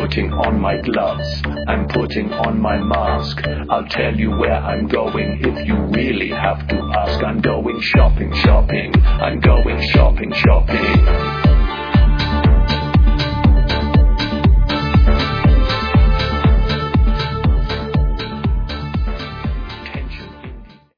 putting on my gloves, I'm putting on my mask. I'll tell you where I'm going if you really have to ask. I'm going shopping, shopping, I'm going shopping, shopping.